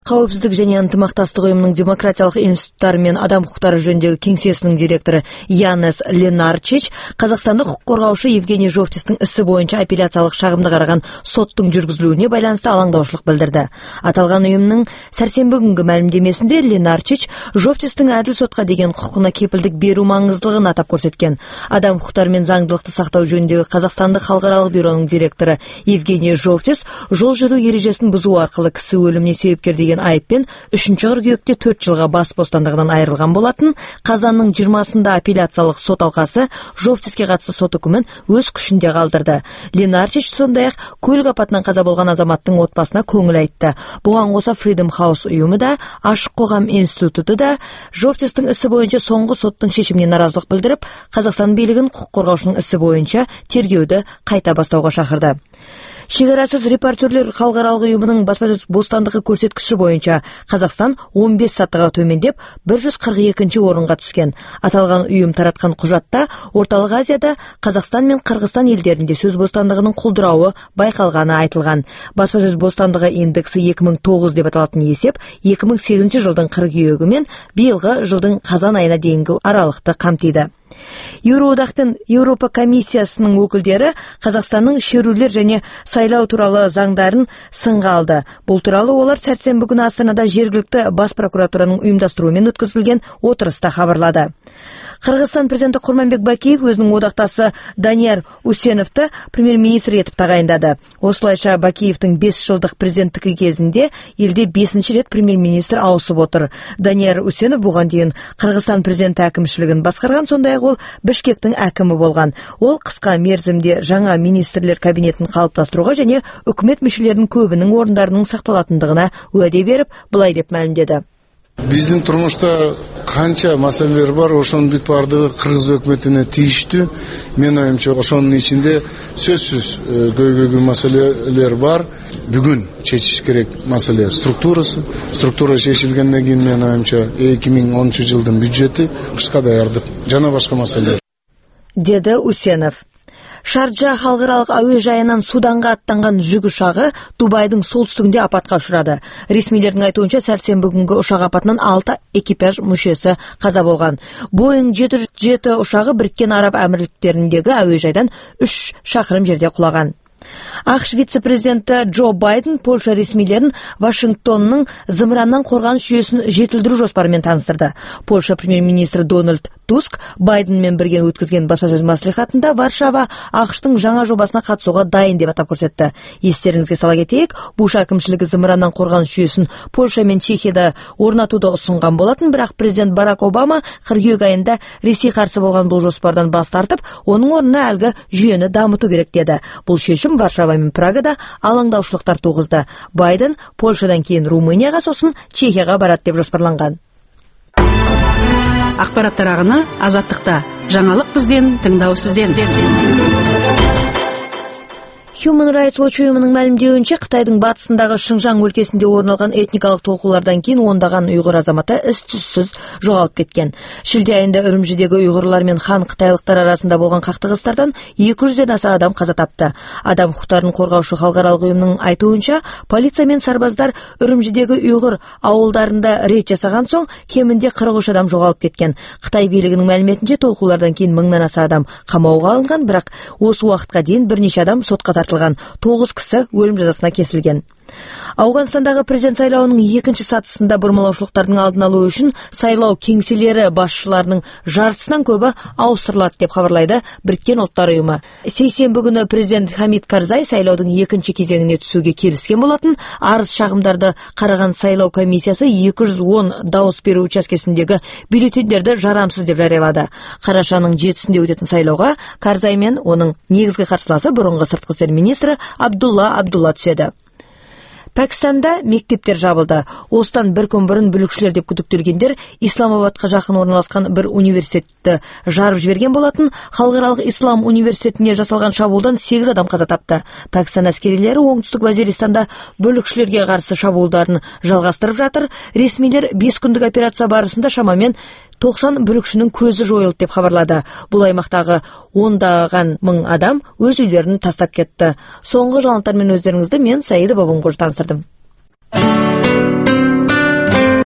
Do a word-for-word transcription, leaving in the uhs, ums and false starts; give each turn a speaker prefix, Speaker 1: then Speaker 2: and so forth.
Speaker 1: Қауіпсіздік және ынтымақтастық ұйымының демократиялық институттары мен адам құқықтары жөніндегі кеңсесінің директоры Янес Ленарчич қазақстандық құқық қорғаушы Евгений Жовтистің ісі бойынша апелляциялық шағымды қараған соттың жүргізілуіне байланысты алаңдаушылық білдірді. Аталған ұйымның сәрсенбі күнгі мәлімдемесінде Ленарчич Жовтистің әділ сотқа деген құқығына кепілдік беру маңыздылығын атап көрсеткен. Адам құқықтары мен заңдылықты сақтау жөніндегі Қазақстандық халықаралық бюроның директоры Евгений Жовтис жол жүру ережесін бұзу арқылы кісі өліміне себепкер деген айыппен үшінші қыркүйекте төрт жылға бас бостандығынан айырылған болатын. Қазанның жиырмасында апелляциялық сот алқасы Жовтиске қатысты сот үкімін өз күшінде қалдырды. Ленарчич сондай-ақ көлік апатынан қаза болған азаматтың отбасына көңіл айтты. Бұған қоса Freedom House ұйымы да, Ашық қоғам институты да Жовтистің ісі бойынша соңғы соттың шешіміне наразылық білдіріп, Қазақстан билігін құқық қорғаушының ісі бойынша тергеуді қайта бастауға шақырды. Шекарасыз репортерлер халықаралық ұйымының баспасөз бостандығы көрсеткіші бойынша Қазақстан он бес сатыға төмендеп бір жүз қырық екінші орынға түскен. Аталған ұйым таратқан құжатта Орталық Азияда Қазақстан мен Қырғызстан елдерінде сөз бостандығының құлдырауы байқалғаны айтылған. Баспасөз бостандығы индексі екі мың тоғыз деп аталатын есеп екі мың сегізінші жылдың қыркүйегі мен биылғы жылдың қазан айына дейінгі аралықты қамтиды. Еуроодақ пен Еуропа комиссиясының өкілдері Қазақстанның шерулер және сайлау туралы заңдарын сынға алды. Бұл туралы олар сәрсенбі күні Астанада жергілікті бас прокуратураның ұйымдастыруымен өткізілген отырыста хабарлады. Қырғызстан президенті Құрманбек Бакиев өзінің одақтасы Данияр Усеновті премьер-министр етіп тағайындады. Осылайша Бакиевтің бес жылдық президенттігі кезінде елде бесінші рет премьер-министр ауысып отыр. Данияр Усенов бұған дейін Қырғызстан президенті әкімшілігін басқарған, сондай-ақ ол Бішкектің әкімі болған. Ол қысқа мерзімде жаңа министрлер кабинетін қалыптастыруға және үкімет мүшелерінің көбінің орындарының сақталатындығына уәде беріп, былай деп мәлімдеді.
Speaker 2: Биздин турмушта канча маселелер бар, ошонун бүт бардыгы Кыргыз өкмөтүнө тийиштүү. Мен оюмча ошонун ичинде сөзсүз көйгөйгүү маселелер бар. Бүгүн чечиш керек маселе структурасы. Структура чечилгенден кийин мен оюмча эки миң онунчу жылдын бюджети кышка даярдык жана башка маселелер.
Speaker 1: Деді Усенов. Шарджа халықаралық әуежайынан Суданға аттанған жүк ұшағы Дубайдың солтүстігінде апатқа ұшырады. Ресмилердің айтуынша сәрсенбі күнгі ұшақ апатынан алты экипаж мүшесі қаза болған. Боинг жеті жүз жеті ұшағы Біріккен Араб Әмірліктеріндегі әуежайдан үш шақырым жерде құлаған. ақш вице-президенті Джо Байден Польша ресмилерін Вашингтонның зымыраннан қорғаныс жүйесін жетілдіру жоспарымен таныстырды. Польша премьер-министрі Дональд Туск Байденмен бірге өткізген баспасөз мәслихатында Варшава ақштың жаңа жобасына қатысуға дайын деп атап көрсетті. Естеріңізге сала кетейік, Буш әкімшілігі зымыраннан қорғаныс жүйесін Польша мен Чехияда орнатуды ұсынған болатын, бірақ президент Барак Обама қыркүйек айында Ресей қарсы болған бұл жоспардан бас тартып, оның орнына әлгі жүйені дамыту керек деді. Бұл шешім Варшава мен Прагада алаңдаушылықтар туғызды. Байден Польшадан кейін Румынияға, сосын Чехияға барады деп жоспарланған.
Speaker 3: Ақпараттар ағыны Азаттықта. Жаңалық бізден, тыңдау сізден.
Speaker 1: Human Rights Watch ұйымының мәлімдеуінше, Қытайдың батысындағы Шыңжаң өлкесінде орын алған этникалық толқулардан кейін ондаған ұйғыр азаматы із-түзсіз жоғалып кеткен. Шілде айында Үрімжідегі ұйғырлар мен хан қытайлықтар арасында болған қақтығыстардан екі жүзден аса адам қаза тапты. Адам құқықтарын қорғаушы халықаралық ұйымның айтуынша, полиция мен сарбаздар Үрімжідегі ұйғыр ауылдарында рейд жасаған соң кемінде қырық үш адам жоғалып кеткен. Қытай билігінің мәліметінше, толқулардан кейін мыңнан аса адам қамауға алынған, бірақ осы уақытқа дейін бірнеше адам сотқа тартылған. тоғыз кісі өлім жазасына кесілген. Ауғанстандағы президент сайлауының екінші сатысында бұрмалаушылықтардың алдын алу үшін сайлау кеңселері басшыларының жартысынан көбі ауыстырылады деп хабарлайды Біріккен ұлттар ұйымы. Сейсенбі күні президент Хамид Карзай сайлаудың екінші кезеңіне түсуге келіскен болатын. Арыз шағымдарды қараған сайлау комиссиясы екі жүз он дауыс беру учаскесіндегі бюллетендерді жарамсыз деп жариялады. Қарашаның жетісінде өтетін сайлауға Карзай мен оның негізгі қарсыласы бұрынғы сыртқы істер министрі Абдулла Абдулла түседі. Пәкістанда мектептер жабылды. Осыдан бір күн бұрын бүлікшілер деп күдіктелгендер Исламабадқа жақын орналасқан бір университетті жарып жіберген болатын. Халықаралық ислам университетіне жасалған шабуылдан сегіз адам қаза тапты. Пәкістан әскерилері оңтүстік Вазиристанда бүлікшілерге қарсы шабуылдарын жалғастырып жатыр. Ресмилер бес күндік операция барысында шамамен тоқсан бүлікшінің көзі жойылды деп хабарлады. Бұл аймақтағы ондаған мың адам өз үйлерін тастап кетті. Соңғы жаңалықтармен өздеріңізді мен Саида Бабамқожа таныстырдым.